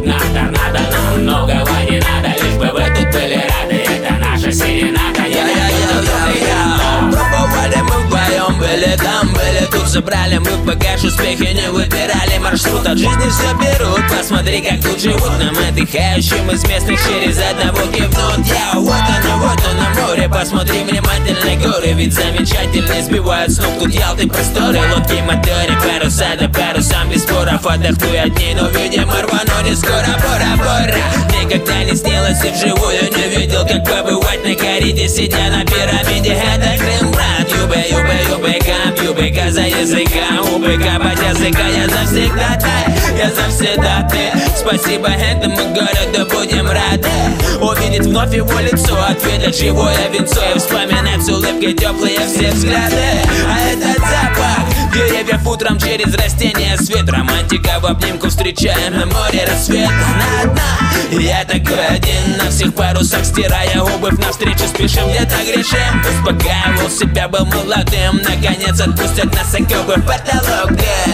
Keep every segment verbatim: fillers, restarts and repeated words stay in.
подобно торнадо. Нам многого не надо, лишь бы вы тут были рады. Это наша серенада. Пробовали мы вдвоем, были там, были тут. Забрали мы в багаж успехи, не выбирали маршрут. От жизни все берут, посмотри, как тут живут. Нам отдыхающим из местных через одного кивнут. Я вот оно, вот оно море, посмотри внимательно горы. Ведь замечательно сбивают с ног тут Ялты просторы. Лодки, моторы, паруса да парусам без споров. Отдохну от дней, но видимо рвану не скоро. Бора-бора, никогда не снилось и вживую не видел, как побывать на кориде, сидя на пирамиде. Это Крым, брат, юбе, юбе, юбе, кам, юбе, за языка, убыка, под языка. Я завсегда ты, я завсегда ты. Спасибо этому городу, будем рады увидеть вновь его лицо, ответить живое венцо и вспоминать с улыбкой теплые все взгляды. А этот запах деревьев утром через растения, свет, романтика в обнимку, встречаем на море рассвет. На дна я такой один на всех парусах, стирая обувь, навстречу спешим, где-то грешим. Успокаивал себя, был молодым, наконец отпустят нас окопы в потолок.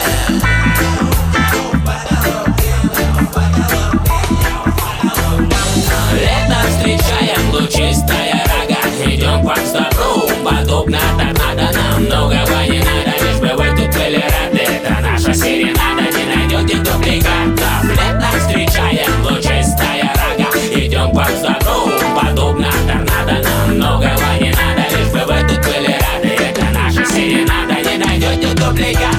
Летом встречаем лучистая рога, идем к вам с добру, подобно торнадо. Нам многого не надо, лишь бы вы тут были рады. Это наша серенада, не найдете дубликатов. Летом встречаем лучистая рога, идем к вам с добру, подобно торнадо. Нам многого не надо, лишь бы вы тут были рады. Это наша серенада, не найдете дубликатов.